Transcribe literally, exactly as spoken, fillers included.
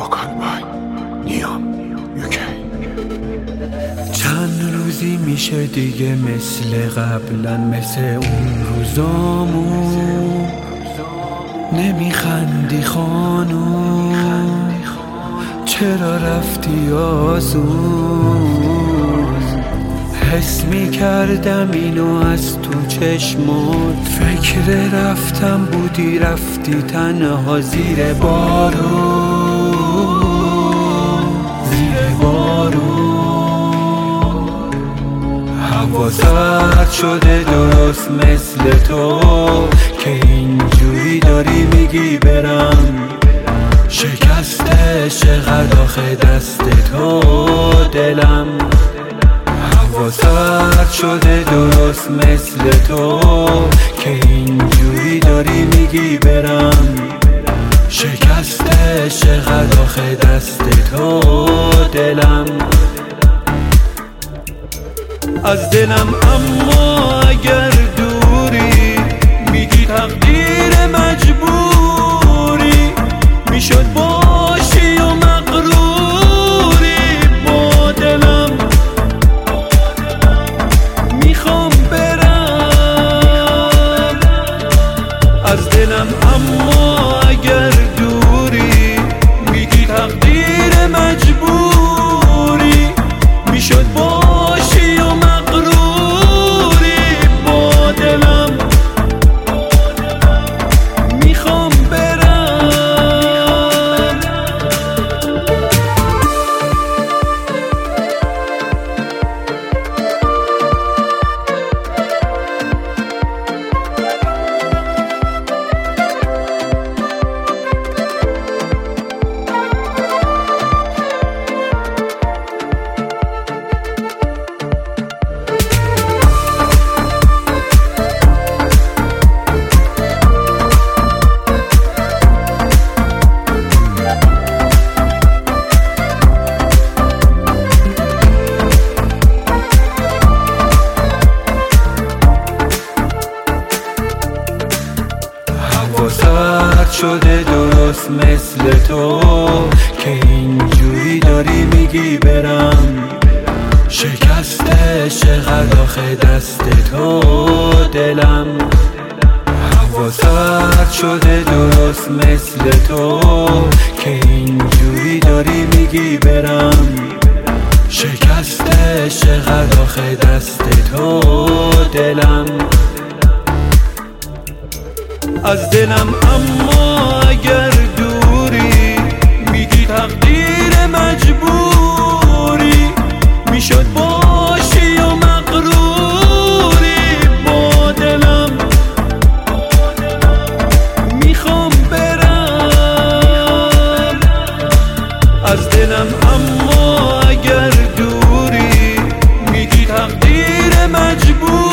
چند روزی میشه دیگه مثل قبلا، مثل اون روزامون نمیخندی خانوم، چرا رفتی آزون؟ حس میکردم اینو از تو چشمات، فکر رفتم بودی رفتی تنها زیر بارون، زیر بارون. هوا سرد شده درست مثل تو که اینجوری داری میگی برم، شکسته چقدر آخه دست تو دلم. هوا سرد شده درست مثل تو که اینجوری داری میگی برم، شکسته چقدر آخه دست تو دلم. از دلم اما اگر دوری، میگی تقدیر مجبوری، میشد باشی و مغروری با دلم. میخوام برم از دلم اما اگر دوری، میگی تقدیر مجبوری، میشد باشی و مغروری با دلم. میخوام برم سرد شده درست مثل تو که اینجوری داری میگی برم، شکسته چقدر آخه دست تو دلم. هوا سرد شده درست مثل تو که اینجوری داری میگی برم، شکسته چقدر آخه دست تو دلم. از دلم اما اگر دوری، میگی تقدیر مجبوری، میشد باشی و مغروری با دلم. میخوام برم از دلم اما اگر دوری، میگی تقدیر مجبوری.